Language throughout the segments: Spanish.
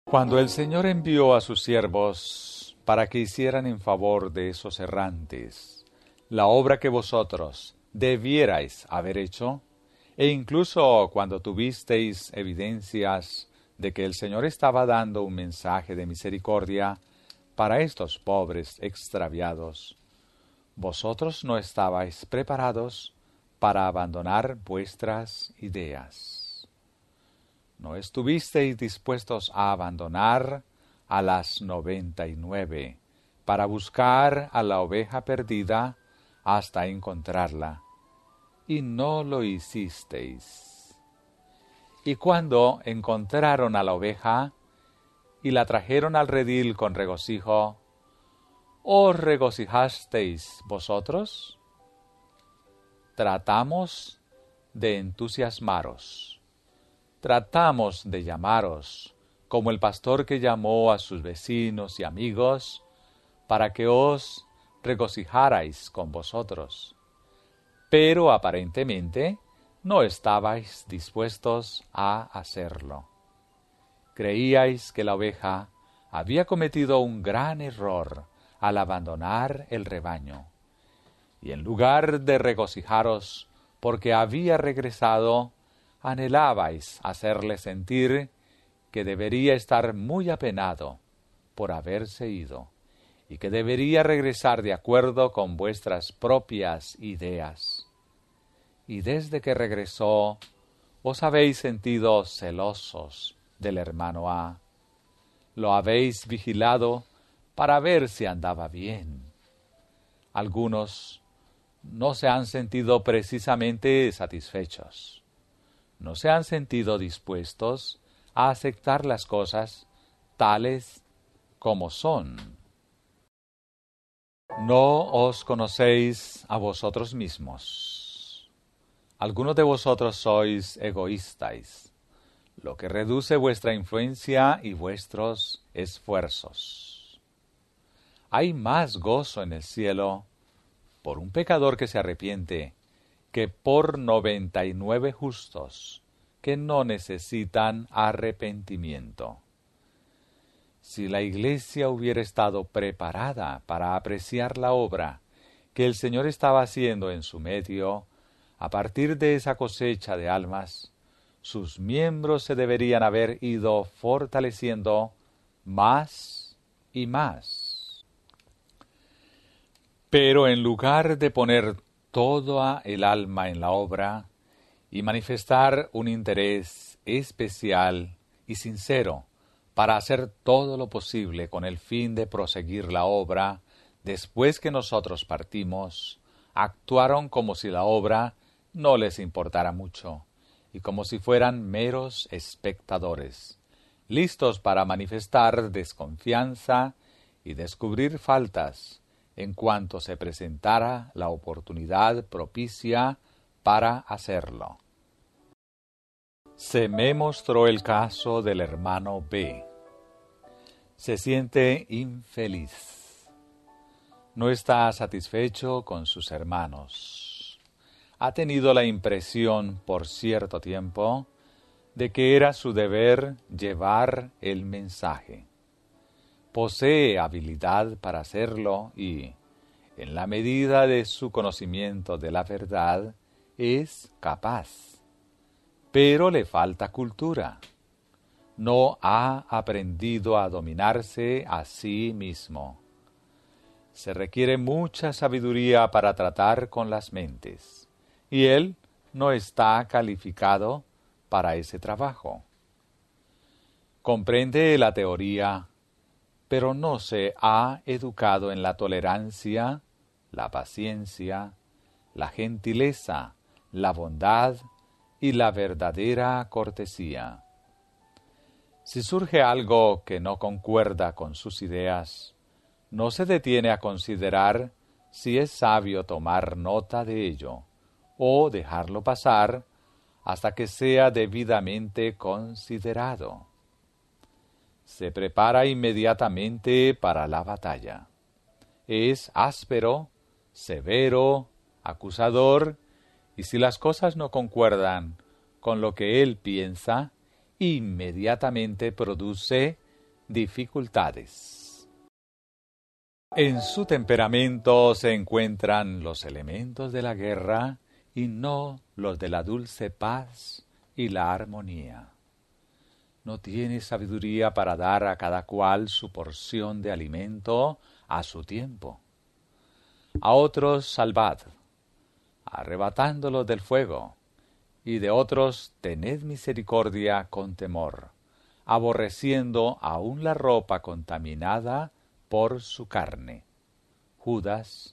Cuando el Señor envió a sus siervos para que hicieran en favor de esos errantes la obra que vosotros debierais haber hecho, e incluso cuando tuvisteis evidencias de que el Señor estaba dando un mensaje de misericordia para estos pobres extraviados, vosotros no estabais preparados para abandonar vuestras ideas. No estuvisteis dispuestos a abandonar a las 99 para buscar a la oveja perdida hasta encontrarla, y no lo hicisteis. Y cuando encontraron a la oveja y la trajeron al redil con regocijo, ¿os regocijasteis vosotros? Tratamos de entusiasmaros. Tratamos de llamaros, como el pastor que llamó a sus vecinos y amigos, para que os regocijarais con vosotros. Pero aparentemente no estabais dispuestos a hacerlo. Creíais que la oveja había cometido un gran error al abandonar el rebaño, y en lugar de regocijaros porque había regresado, anhelabais hacerle sentir que debería estar muy apenado por haberse ido y que debería regresar de acuerdo con vuestras propias ideas. Y desde que regresó, os habéis sentido celosos del hermano A. Lo habéis vigilado para ver si andaba bien. Algunos no se han sentido precisamente satisfechos. No se han sentido dispuestos a aceptar las cosas tales como son. No os conocéis a vosotros mismos. Algunos de vosotros sois egoístas, lo que reduce vuestra influencia y vuestros esfuerzos. Hay más gozo en el cielo por un pecador que se arrepiente que por 99 justos que no necesitan arrepentimiento. Si la Iglesia hubiera estado preparada para apreciar la obra que el Señor estaba haciendo en su medio, a partir de esa cosecha de almas, sus miembros se deberían haber ido fortaleciendo más y más. Pero en lugar de poner toda el alma en la obra y manifestar un interés especial y sincero para hacer todo lo posible con el fin de proseguir la obra después que nosotros partimos, actuaron como si la obra no les importara mucho y como si fueran meros espectadores, listos para manifestar desconfianza y descubrir faltas en cuanto se presentara la oportunidad propicia para hacerlo. Se me mostró el caso del hermano B. Se siente infeliz. No está satisfecho con sus hermanos. Ha tenido la impresión por cierto tiempo de que era su deber llevar el mensaje. Posee habilidad para hacerlo y, en la medida de su conocimiento de la verdad, es capaz. Pero le falta cultura. No ha aprendido a dominarse a sí mismo. Se requiere mucha sabiduría para tratar con las mentes, y él no está calificado para ese trabajo. Comprende la teoría, pero no se ha educado en la tolerancia, la paciencia, la gentileza, la bondad y la verdadera cortesía. Si surge algo que no concuerda con sus ideas, no se detiene a considerar si es sabio tomar nota de ello o dejarlo pasar hasta que sea debidamente considerado. Se prepara inmediatamente para la batalla. Es áspero, severo, acusador, y si las cosas no concuerdan con lo que él piensa, inmediatamente produce dificultades. En su temperamento se encuentran los elementos de la guerra y no los de la dulce paz y la armonía. No tiene sabiduría para dar a cada cual su porción de alimento a su tiempo. A otros salvad, arrebatándolos del fuego, y de otros tened misericordia con temor, aborreciendo aún la ropa contaminada por su carne. Judas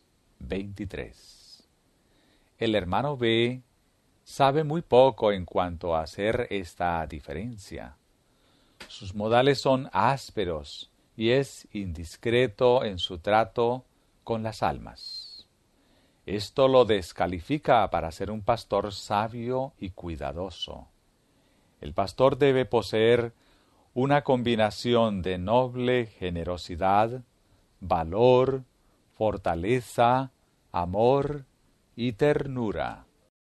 23. El hermano B sabe muy poco en cuanto a hacer esta diferencia. Sus modales son ásperos y es indiscreto en su trato con las almas. Esto lo descalifica para ser un pastor sabio y cuidadoso. El pastor debe poseer una combinación de noble generosidad, valor, fortaleza, amor y ternura.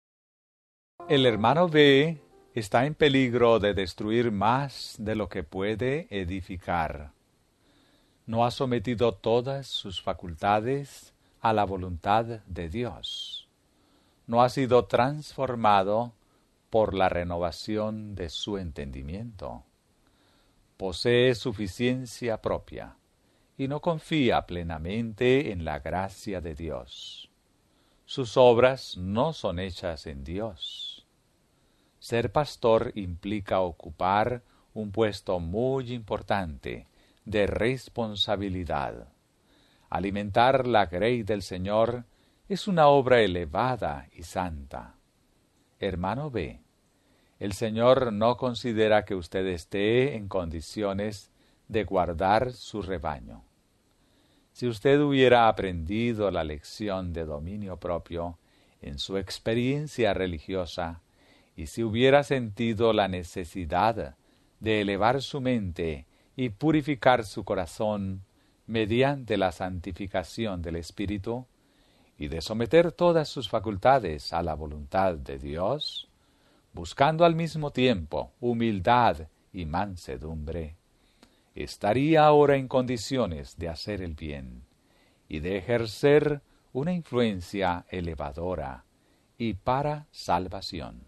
El hermano B está en peligro de destruir más de lo que puede edificar. No ha sometido todas sus facultades a la voluntad de Dios. No ha sido transformado por la renovación de su entendimiento. Posee suficiencia propia y no confía plenamente en la gracia de Dios. Sus obras no son hechas en Dios. Ser pastor implica ocupar un puesto muy importante de responsabilidad. Alimentar la grey del Señor es una obra elevada y santa. Hermano B, el Señor no considera que usted esté en condiciones de guardar su rebaño. Si usted hubiera aprendido la lección de dominio propio en su experiencia religiosa, y si hubiera sentido la necesidad de elevar su mente y purificar su corazón mediante la santificación del Espíritu, y de someter todas sus facultades a la voluntad de Dios, buscando al mismo tiempo humildad y mansedumbre, estaría ahora en condiciones de hacer el bien y de ejercer una influencia elevadora y para salvación.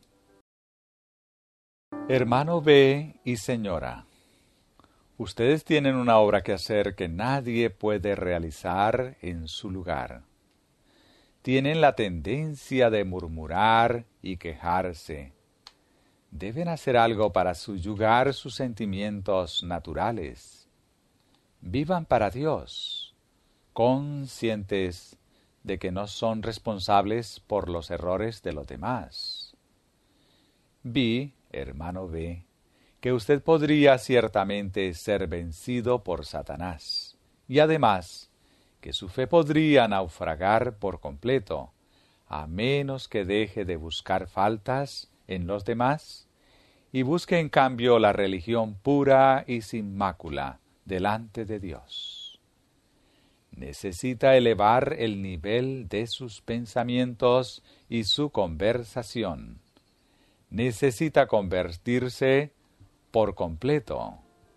Hermano B y señora, ustedes tienen una obra que hacer que nadie puede realizar en su lugar. Tienen la tendencia de murmurar y quejarse. Deben hacer algo para subyugar sus sentimientos naturales. Vivan para Dios, conscientes de que no son responsables por los errores de los demás. Vi, hermano B, que usted podría ciertamente ser vencido por Satanás, y además que su fe podría naufragar por completo, a menos que deje de buscar faltas en los demás y busque en cambio la religión pura y sin mácula delante de Dios. Necesita elevar el nivel de sus pensamientos y su conversación. Necesita convertirse por completo.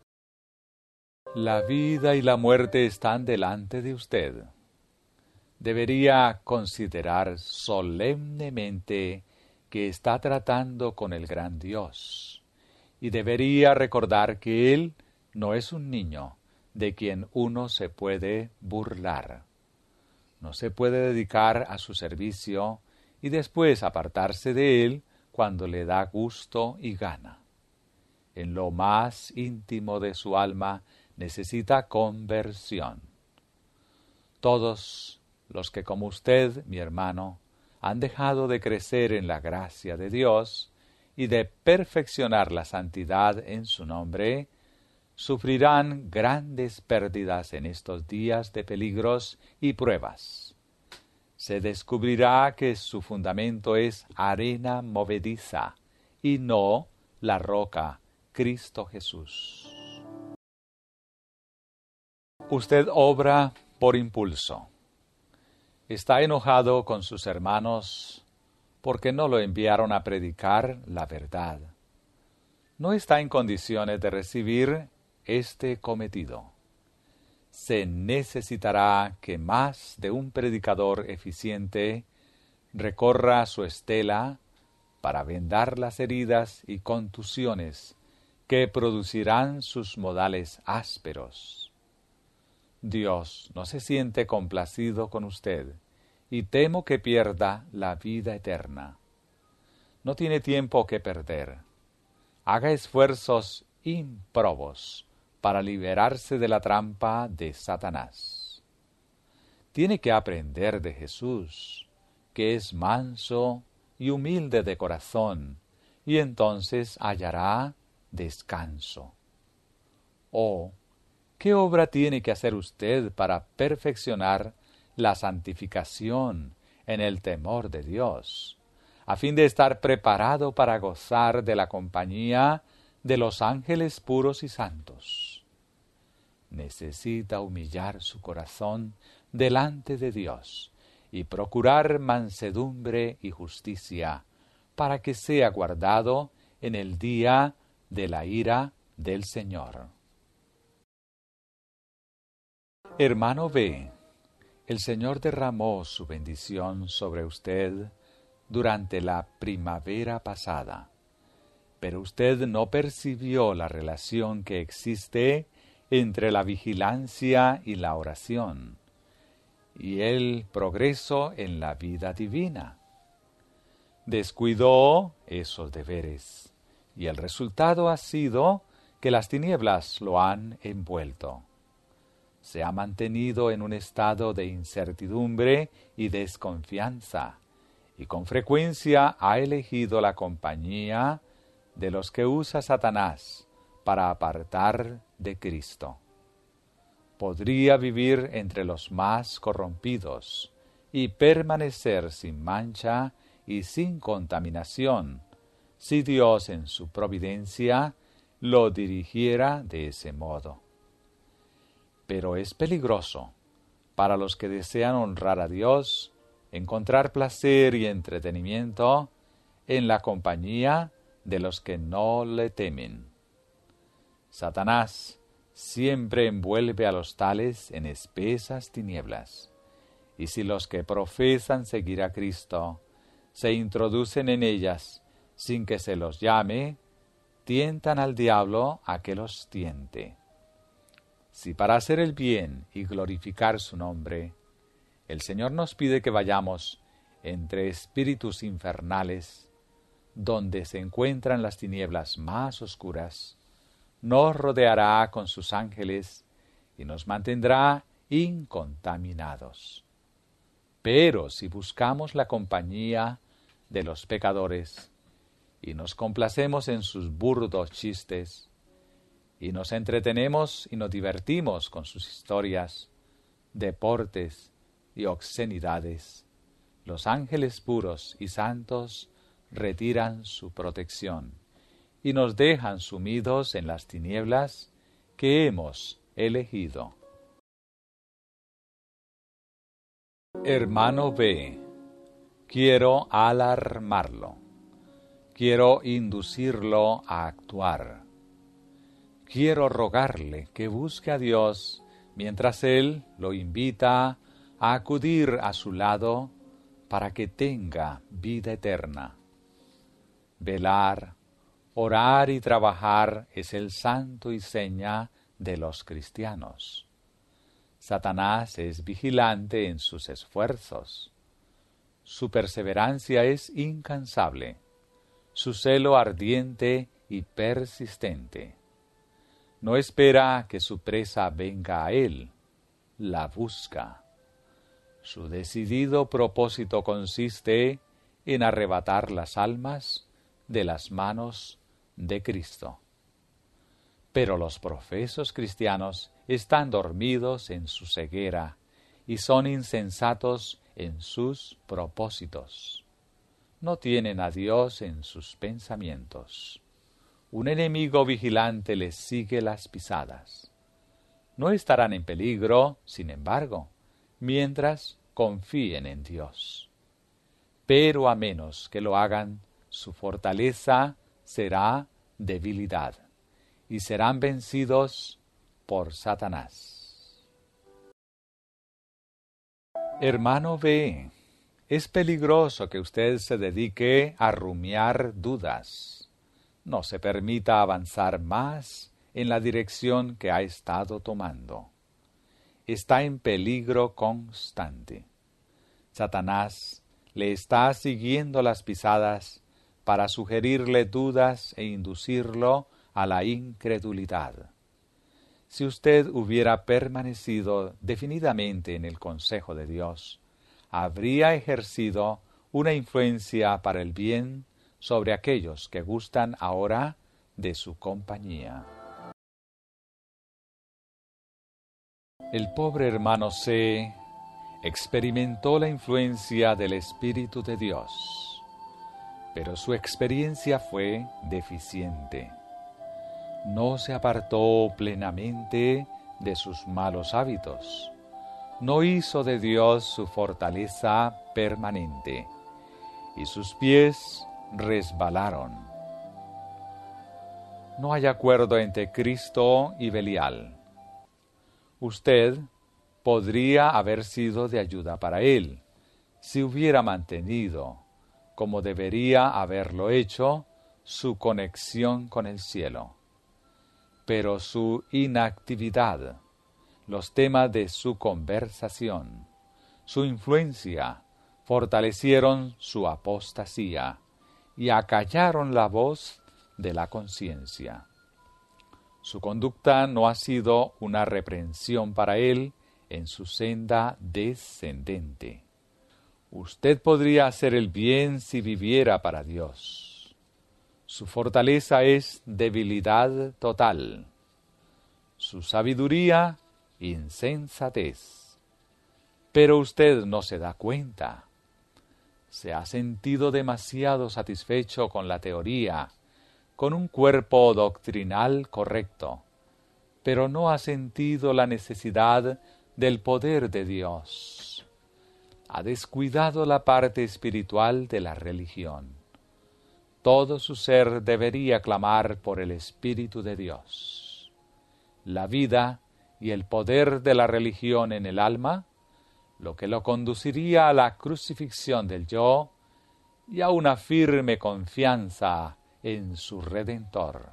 La vida y la muerte están delante de usted. Debería considerar solemnemente que está tratando con el gran Dios, y debería recordar que Él no es un niño de quien uno se puede burlar. No se puede dedicar a su servicio y después apartarse de Él cuando le da gusto y gana. En lo más íntimo de su alma necesita conversión. Todos los que como usted, mi hermano, han dejado de crecer en la gracia de Dios y de perfeccionar la santidad en su nombre, sufrirán grandes pérdidas en estos días de peligros y pruebas. Se descubrirá que su fundamento es arena movediza y no la roca, Cristo Jesús. Usted obra por impulso. Está enojado con sus hermanos porque no lo enviaron a predicar la verdad. No está en condiciones de recibir este cometido. Se necesitará que más de un predicador eficiente recorra su estela para vendar las heridas y contusiones que producirán sus modales ásperos. Dios no se siente complacido con usted y temo que pierda la vida eterna. No tiene tiempo que perder. Haga esfuerzos ímprobos para liberarse de la trampa de Satanás. Tiene que aprender de Jesús, que es manso y humilde de corazón, y entonces hallará descanso. Oh, ¿qué obra tiene que hacer usted para perfeccionar la santificación en el temor de Dios, a fin de estar preparado para gozar de la compañía de los ángeles puros y santos? Necesita humillar su corazón delante de Dios y procurar mansedumbre y justicia, para que sea guardado en el día de la ira del Señor. Hermano B, el Señor derramó su bendición sobre usted durante la primavera pasada, pero usted no percibió la relación que existe entre la vigilancia y la oración, y el progreso en la vida divina. Descuidó esos deberes, y el resultado ha sido que las tinieblas lo han envuelto. Se ha mantenido en un estado de incertidumbre y desconfianza, y con frecuencia ha elegido la compañía de los que usa Satanás para apartar de Cristo. Podría vivir entre los más corrompidos y permanecer sin mancha y sin contaminación, si Dios en su providencia lo dirigiera de ese modo. Pero es peligroso para los que desean honrar a Dios encontrar placer y entretenimiento en la compañía de los que no le temen. Satanás siempre envuelve a los tales en espesas tinieblas, y si los que profesan seguir a Cristo se introducen en ellas sin que se los llame, tientan al diablo a que los tiente. Si para hacer el bien y glorificar su nombre, el Señor nos pide que vayamos entre espíritus infernales, donde se encuentran las tinieblas más oscuras, nos rodeará con sus ángeles y nos mantendrá incontaminados. Pero si buscamos la compañía de los pecadores y nos complacemos en sus burdos chistes, y nos entretenemos y nos divertimos con sus historias, deportes y obscenidades, los ángeles puros y santos retiran su protección y nos dejan sumidos en las tinieblas que hemos elegido. Hermano B, quiero alarmarlo, quiero inducirlo a actuar. Quiero rogarle que busque a Dios mientras Él lo invita a acudir a su lado para que tenga vida eterna. Velar, orar y trabajar es el santo y seña de los cristianos. Satanás es vigilante en sus esfuerzos. Su perseverancia es incansable, su celo ardiente y persistente. No espera que su presa venga a él, la busca. Su decidido propósito consiste en arrebatar las almas de las manos de Cristo. Pero los profesos cristianos están dormidos en su ceguera y son insensatos en sus propósitos. No tienen a Dios en sus pensamientos. Un enemigo vigilante les sigue las pisadas. No estarán en peligro, sin embargo, mientras confíen en Dios. Pero a menos que lo hagan, su fortaleza será debilidad, y serán vencidos por Satanás. Hermano B, es peligroso que usted se dedique a rumiar dudas. No se permita avanzar más en la dirección que ha estado tomando. Está en peligro constante. Satanás le está siguiendo las pisadas para sugerirle dudas e inducirlo a la incredulidad. Si usted hubiera permanecido definidamente en el consejo de Dios, habría ejercido una influencia para el bien sobre aquellos que gustan ahora de su compañía. El pobre hermano C experimentó la influencia del Espíritu de Dios, pero su experiencia fue deficiente. No se apartó plenamente de sus malos hábitos. No hizo de Dios su fortaleza permanente, y sus pies resbalaron. No hay acuerdo entre Cristo y Belial. Usted podría haber sido de ayuda para él, si hubiera mantenido, como debería haberlo hecho, su conexión con el cielo. Pero su inactividad, los temas de su conversación, su influencia, fortalecieron su apostasía y acallaron la voz de la conciencia. Su conducta no ha sido una reprensión para él en su senda descendente. Usted podría hacer el bien si viviera para Dios. Su fortaleza es debilidad total. Su sabiduría, insensatez. Pero usted no se da cuenta. Se ha sentido demasiado satisfecho con la teoría, con un cuerpo doctrinal correcto, pero no ha sentido la necesidad del poder de Dios. Ha descuidado la parte espiritual de la religión. Todo su ser debería clamar por el Espíritu de Dios. La vida y el poder de la religión en el alma, lo que lo conduciría a la crucifixión del yo y a una firme confianza en su Redentor.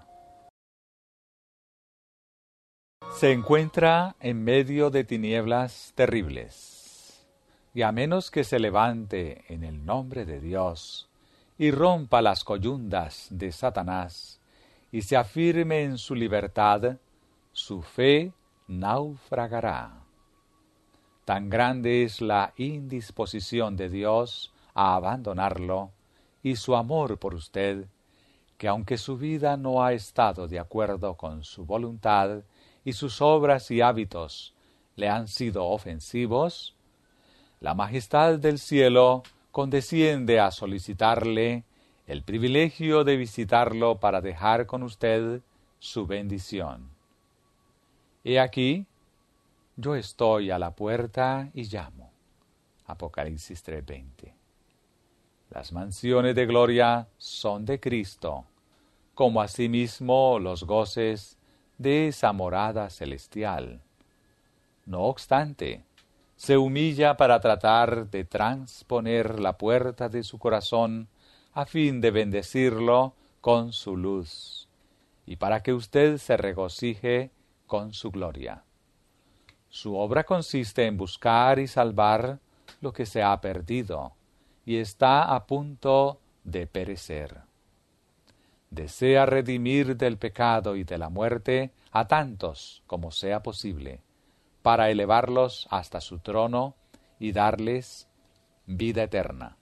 Se encuentra en medio de tinieblas terribles, y a menos que se levante en el nombre de Dios y rompa las coyundas de Satanás y se afirme en su libertad, su fe naufragará. Tan grande es la indisposición de Dios a abandonarlo y su amor por usted, que aunque su vida no ha estado de acuerdo con su voluntad y sus obras y hábitos le han sido ofensivos, la majestad del cielo condesciende a solicitarle el privilegio de visitarlo para dejar con usted su bendición. He aquí, yo estoy a la puerta y llamo. Apocalipsis 3:20. Las mansiones de gloria son de Cristo, como asimismo los goces de esa morada celestial. No obstante, se humilla para tratar de transponer la puerta de su corazón a fin de bendecirlo con su luz, y para que usted se regocije con su gloria. Su obra consiste en buscar y salvar lo que se ha perdido y está a punto de perecer. Desea redimir del pecado y de la muerte a tantos como sea posible, para elevarlos hasta su trono y darles vida eterna.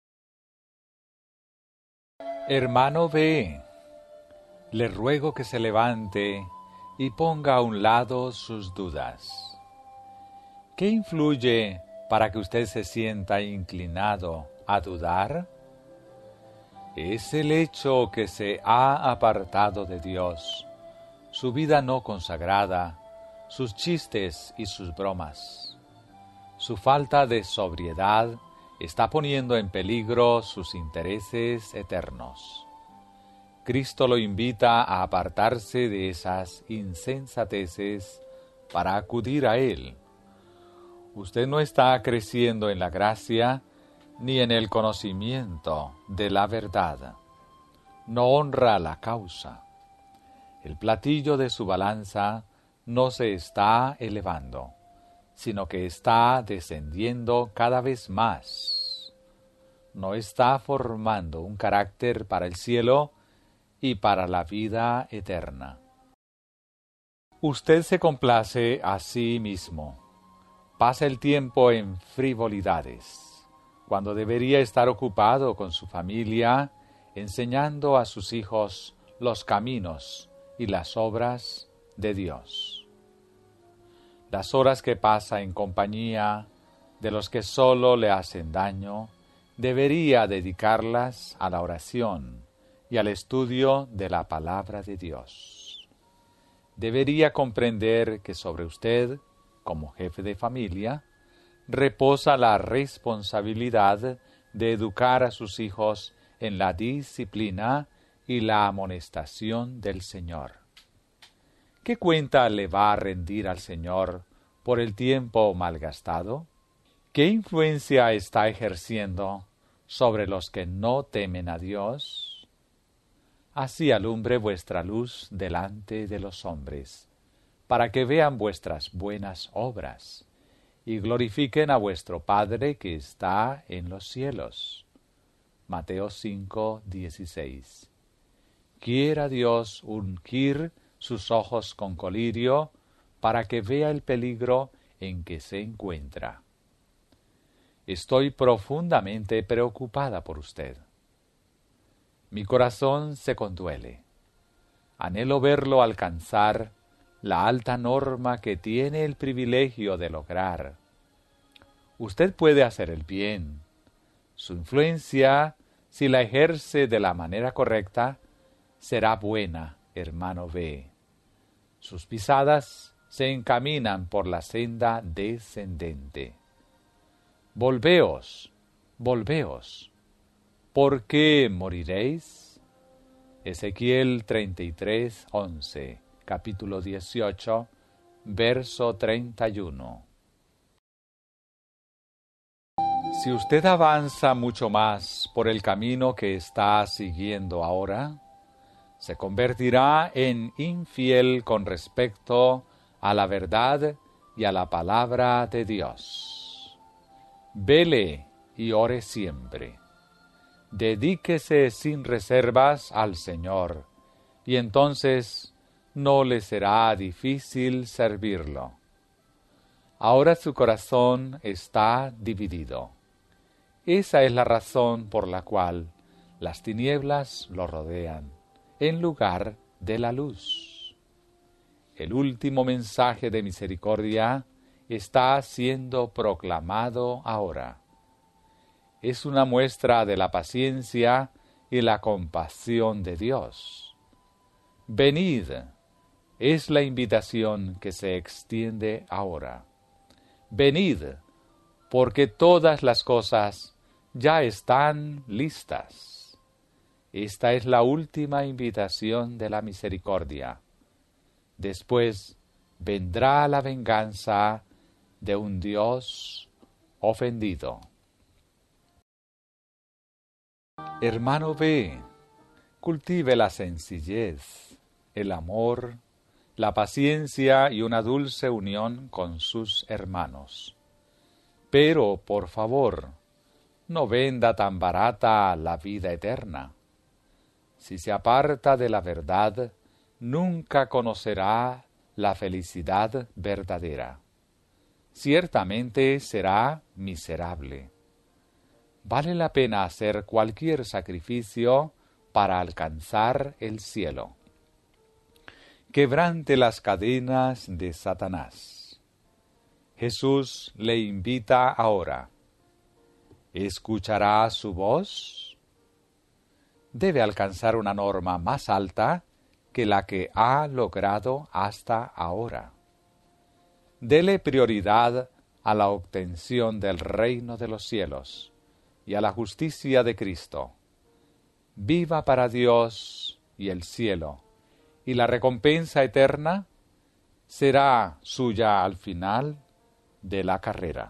Hermano B, le ruego que se levante y ponga a un lado sus dudas. ¿Qué influye para que usted se sienta inclinado a dudar? Es el hecho que se ha apartado de Dios, su vida no consagrada, sus chistes y sus bromas. Su falta de sobriedad está poniendo en peligro sus intereses eternos. Cristo lo invita a apartarse de esas insensateces para acudir a Él. Usted no está creciendo en la gracia ni en el conocimiento de la verdad. No honra la causa. El platillo de su balanza no se está elevando, sino que está descendiendo cada vez más. No está formando un carácter para el cielo y para la vida eterna. Usted se complace a sí mismo. Pasa el tiempo en frivolidades, cuando debería estar ocupado con su familia, enseñando a sus hijos los caminos y las obras de Dios. Las horas que pasa en compañía de los que solo le hacen daño, debería dedicarlas a la oración y al estudio de la palabra de Dios. Debería comprender que sobre usted, como jefe de familia, reposa la responsabilidad de educar a sus hijos en la disciplina y la amonestación del Señor. ¿Qué cuenta le va a rendir al Señor por el tiempo malgastado? ¿Qué influencia está ejerciendo sobre los que no temen a Dios? Así alumbre vuestra luz delante de los hombres, para que vean vuestras buenas obras y glorifiquen a vuestro Padre que está en los cielos. Mateo 5:16. Quiera Dios ungir sus ojos con colirio para que vea el peligro en que se encuentra. Estoy profundamente preocupada por usted. Mi corazón se conduele. Anhelo verlo alcanzar la alta norma que tiene el privilegio de lograr. Usted puede hacer el bien. Su influencia, si la ejerce de la manera correcta, será buena, hermano B. Sus pisadas se encaminan por la senda descendente. Volveos, volveos. ¿Por qué moriréis? Ezequiel 33:11, capítulo 18, verso 31. Si usted avanza mucho más por el camino que está siguiendo ahora, se convertirá en infiel con respecto a la verdad y a la palabra de Dios. Vele y ore siempre. Dedíquese sin reservas al Señor, y entonces no le será difícil servirlo. Ahora su corazón está dividido. Esa es la razón por la cual las tinieblas lo rodean, en lugar de la luz. El último mensaje de misericordia está siendo proclamado ahora. Es una muestra de la paciencia y la compasión de Dios. Venid, es la invitación que se extiende ahora. Venid, porque todas las cosas ya están listas. Esta es la última invitación de la misericordia. Después vendrá la venganza de un Dios ofendido. Hermano B, cultive la sencillez, el amor, la paciencia y una dulce unión con sus hermanos. Pero, por favor, no venda tan barata la vida eterna. Si se aparta de la verdad, nunca conocerá la felicidad verdadera. Ciertamente será miserable. Vale la pena hacer cualquier sacrificio para alcanzar el cielo. Quebrante las cadenas de Satanás. Jesús le invita ahora. ¿Escuchará su voz? Debe alcanzar una norma más alta que la que ha logrado hasta ahora. Dele prioridad a la obtención del reino de los cielos y a la justicia de Cristo. Viva para Dios y el cielo, y la recompensa eterna será suya al final de la carrera.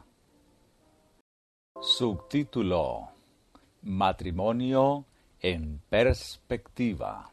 Subtítulo: Matrimonio en perspectiva.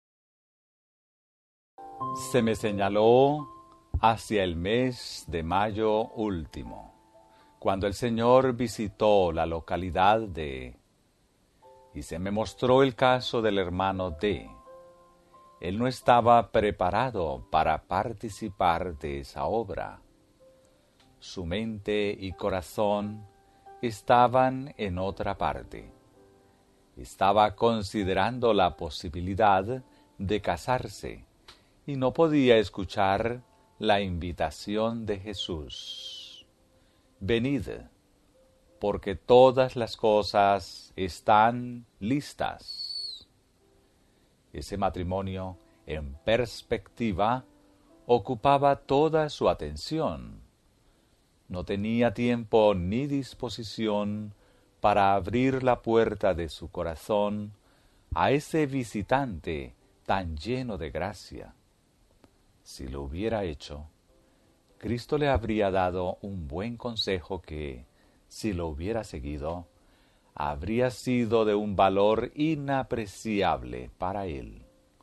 Se me señaló hacia el mes de mayo último, cuando el Señor visitó la localidad de... y se me mostró el caso del hermano D. Él no estaba preparado para participar de esa obra. Su mente y corazón estaban en otra parte. Estaba considerando la posibilidad de casarse y no podía escuchar la invitación de Jesús. Venid, porque todas las cosas están listas. Ese matrimonio en perspectiva ocupaba toda su atención. No tenía tiempo ni disposición para abrir la puerta de su corazón a ese visitante tan lleno de gracia. Si lo hubiera hecho, Cristo le habría dado un buen consejo que, si lo hubiera seguido, habría sido de un valor inapreciable para él.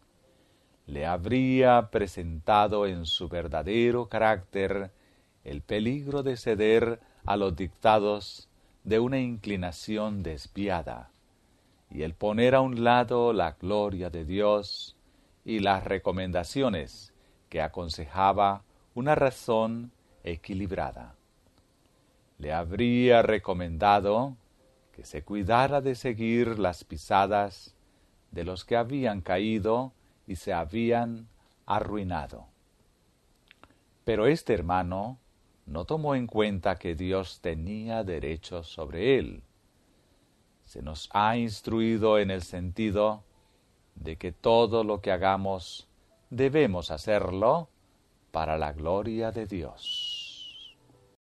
Le habría presentado en su verdadero carácter el peligro de ceder a los dictados de una inclinación desviada, y el poner a un lado la gloria de Dios y las recomendaciones que aconsejaba una razón equilibrada. Le habría recomendado que se cuidara de seguir las pisadas de los que habían caído y se habían arruinado. Pero este hermano no tomó en cuenta que Dios tenía derechos sobre él. Se nos ha instruido en el sentido de que todo lo que hagamos debemos hacerlo para la gloria de Dios.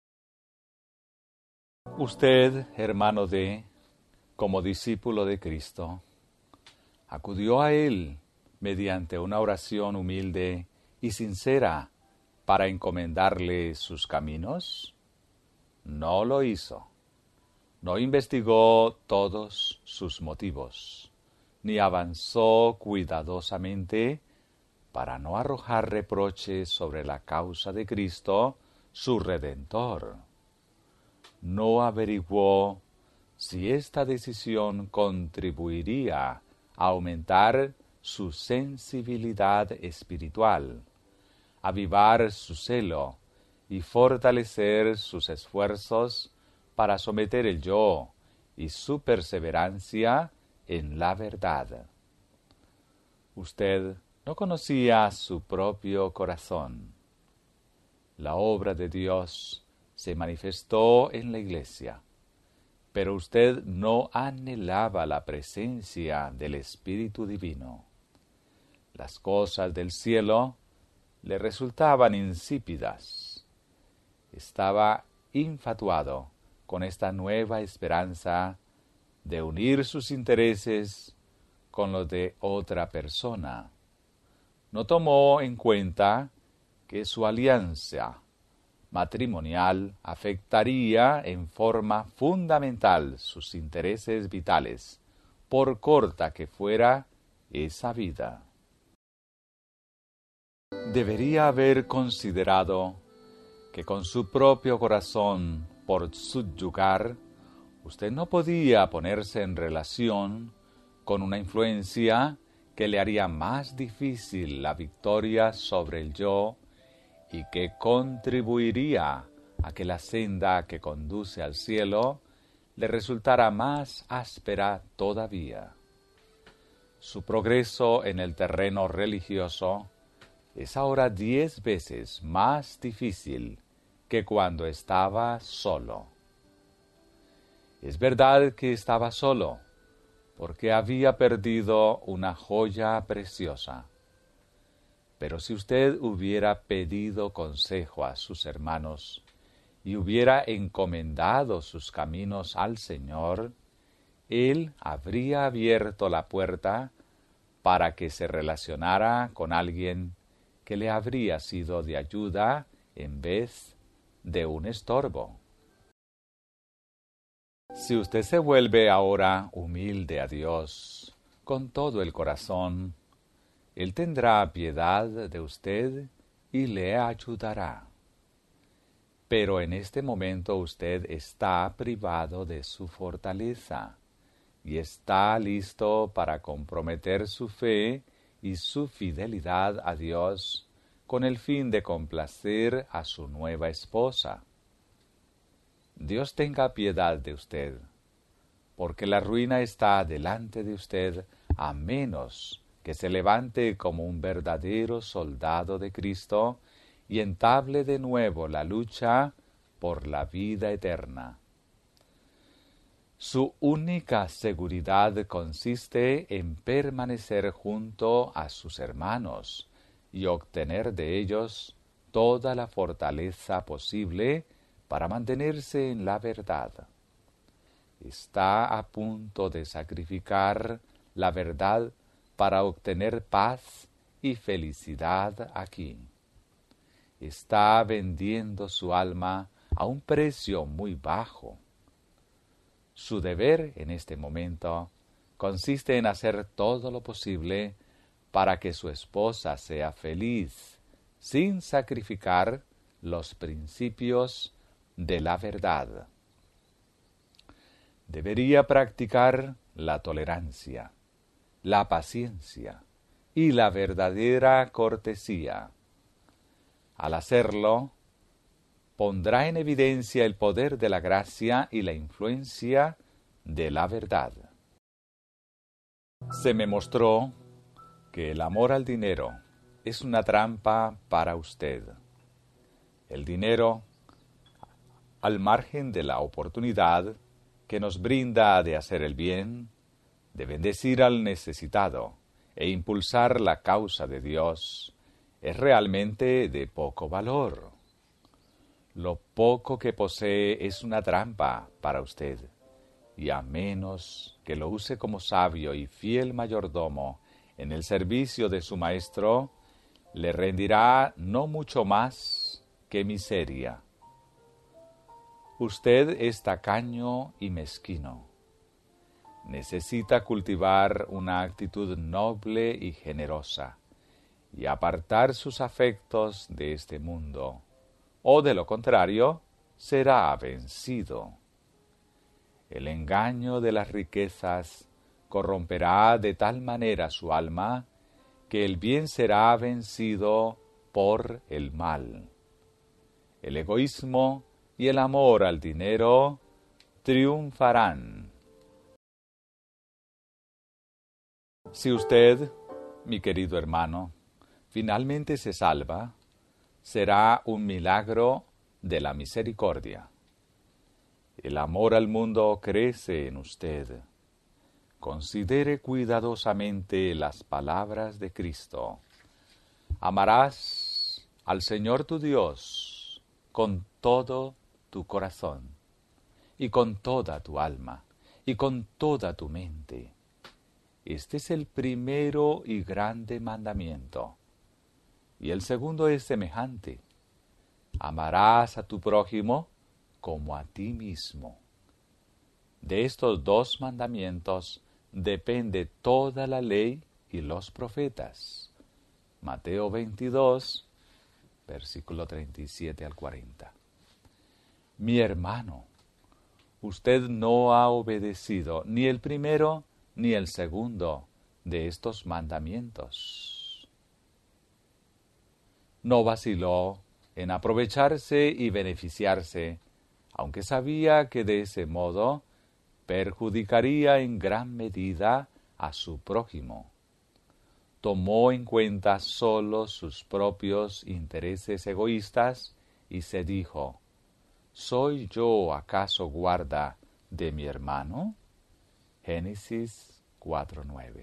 Usted, hermano D., como discípulo de Cristo, acudió a Él mediante una oración humilde y sincera para encomendarle sus caminos. No lo hizo. No investigó todos sus motivos, ni avanzó cuidadosamente para no arrojar reproches sobre la causa de Cristo, su Redentor. No averiguó si esta decisión contribuiría a aumentar su sensibilidad espiritual, avivar su celo y fortalecer sus esfuerzos para someter el yo y su perseverancia en la verdad. Usted no conocía su propio corazón. La obra de Dios se manifestó en la iglesia, pero usted no anhelaba la presencia del Espíritu Divino. Las cosas del cielo le resultaban insípidas. Estaba infatuado con esta nueva esperanza de unir sus intereses con los de otra persona. No tomó en cuenta que su alianza matrimonial afectaría en forma fundamental sus intereses vitales, por corta que fuera esa vida. Debería haber considerado que con su propio corazón por subyugar, usted no podía ponerse en relación con una influencia que le haría más difícil la victoria sobre el yo y que contribuiría a que la senda que conduce al cielo le resultara más áspera todavía. Su progreso en el terreno religioso es ahora 10 veces más difícil que cuando estaba solo. Es verdad que estaba solo, porque había perdido una joya preciosa. Pero si usted hubiera pedido consejo a sus hermanos y hubiera encomendado sus caminos al Señor, Él habría abierto la puerta para que se relacionara con alguien que le habría sido de ayuda en vez de un estorbo. Si usted se vuelve ahora humilde a Dios con todo el corazón, Él tendrá piedad de usted y le ayudará. Pero en este momento usted está privado de su fortaleza y está listo para comprometer su fe y su fidelidad a Dios con el fin de complacer a su nueva esposa. Dios tenga piedad de usted, porque la ruina está delante de usted, a menos que se levante como un verdadero soldado de Cristo y entable de nuevo la lucha por la vida eterna. Su única seguridad consiste en permanecer junto a sus hermanos y obtener de ellos toda la fortaleza posible para mantenerse en la verdad. Está a punto de sacrificar la verdad para obtener paz y felicidad aquí. Está vendiendo su alma a un precio muy bajo. Su deber en este momento consiste en hacer todo lo posible para que su esposa sea feliz, sin sacrificar los principios de la verdad. Debería practicar la tolerancia, la paciencia y la verdadera cortesía. Al hacerlo, pondrá en evidencia el poder de la gracia y la influencia de la verdad. Se me mostró que el amor al dinero es una trampa para usted. El dinero, al margen de la oportunidad que nos brinda de hacer el bien, de bendecir al necesitado e impulsar la causa de Dios, es realmente de poco valor. Lo poco que posee es una trampa para usted, y a menos que lo use como sabio y fiel mayordomo en el servicio de su maestro, le rendirá no mucho más que miseria. Usted es tacaño y mezquino. Necesita cultivar una actitud noble y generosa, y apartar sus afectos de este mundo, o de lo contrario, será vencido. El engaño de las riquezas corromperá de tal manera su alma que el bien será vencido por el mal. El egoísmo y el amor al dinero triunfarán. Si usted, mi querido hermano, finalmente se salva, será un milagro de la misericordia. El amor al mundo crece en usted. Considere cuidadosamente las palabras de Cristo. Amarás al Señor tu Dios con todo tu corazón, y con toda tu alma, y con toda tu mente. Este es el primero y grande mandamiento. Y el segundo es semejante: amarás a tu prójimo como a ti mismo. De estos dos mandamientos depende toda la ley y los profetas. Mateo 22, versículo 37 al 40. Mi hermano, usted no ha obedecido ni el primero ni el segundo de estos mandamientos. No vaciló en aprovecharse y beneficiarse, aunque sabía que de ese modo perjudicaría en gran medida a su prójimo. Tomó en cuenta solo sus propios intereses egoístas y se dijo: ¿soy yo acaso guarda de mi hermano? Génesis 4:9.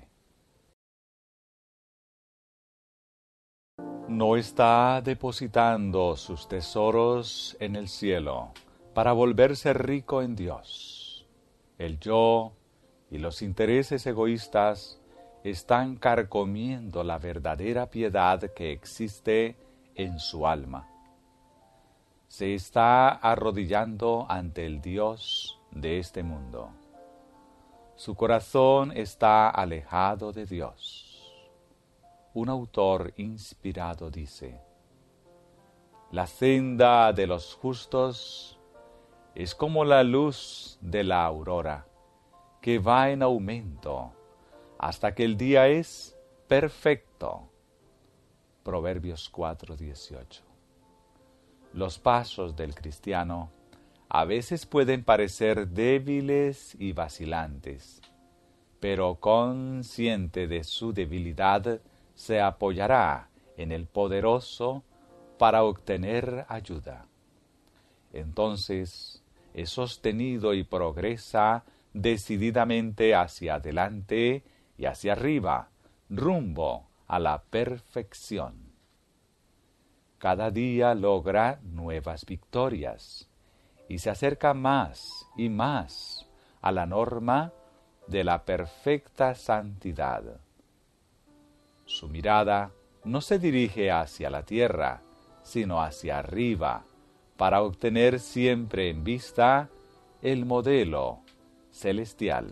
No está depositando sus tesoros en el cielo para volverse rico en Dios. El yo y los intereses egoístas están carcomiendo la verdadera piedad que existe en su alma. Se está arrodillando ante el Dios de este mundo. Su corazón está alejado de Dios. Un autor inspirado dice: la senda de los justos es como la luz de la aurora, que va en aumento hasta que el día es perfecto. Proverbios 4:18. Los pasos del cristiano a veces pueden parecer débiles y vacilantes, pero consciente de su debilidad, se apoyará en el poderoso para obtener ayuda. Entonces es sostenido y progresa decididamente hacia adelante y hacia arriba, rumbo a la perfección. Cada día logra nuevas victorias y se acerca más y más a la norma de la perfecta santidad. Su mirada no se dirige hacia la tierra, sino hacia arriba, para obtener siempre en vista el modelo celestial.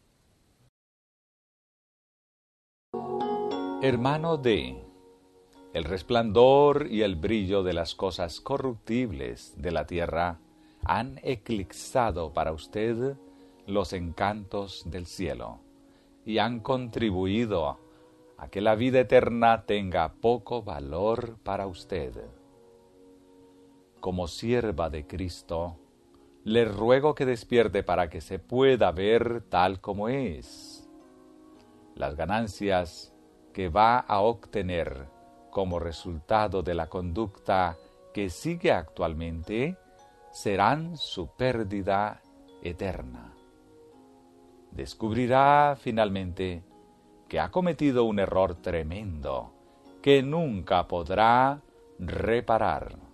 Hermano D. El resplandor y el brillo de las cosas corruptibles de la tierra han eclipsado para usted los encantos del cielo y han contribuido a que la vida eterna tenga poco valor para usted. Como sierva de Cristo, le ruego que despierte para que se pueda ver tal como es. Las ganancias que va a obtener como resultado de la conducta que sigue actualmente serán su pérdida eterna. Descubrirá finalmente que ha cometido un error tremendo que nunca podrá reparar.